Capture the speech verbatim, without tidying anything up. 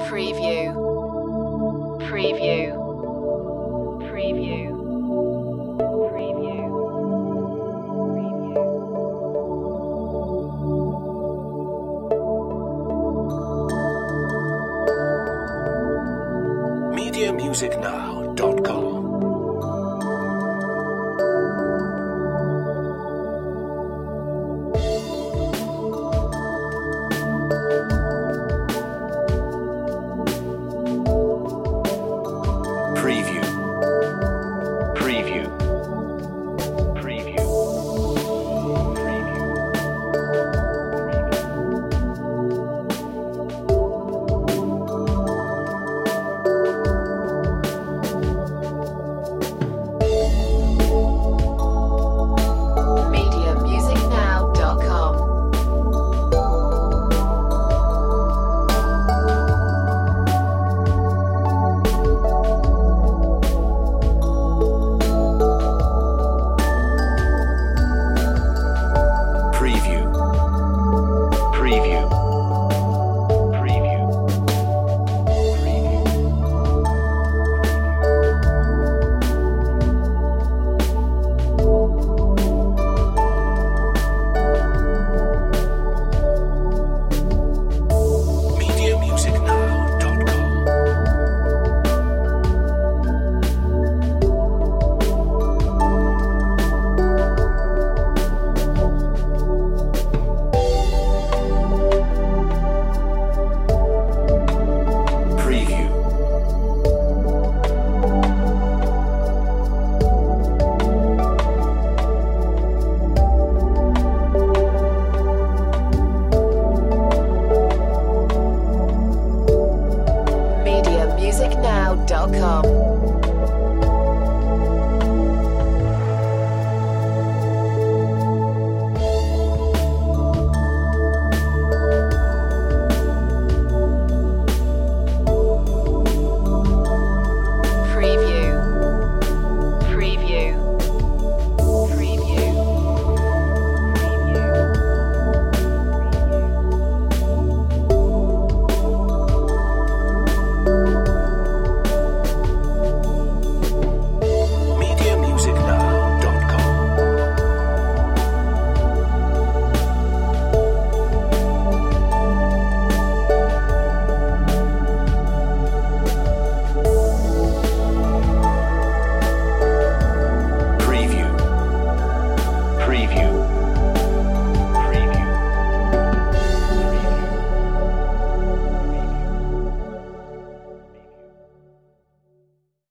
Preview. Preview. Preview. Preview. media music now dot com Preview. Preview. Preview. media music now dot com. Preview. Preview. Preview. media music now dot com Preview. media music now dot com.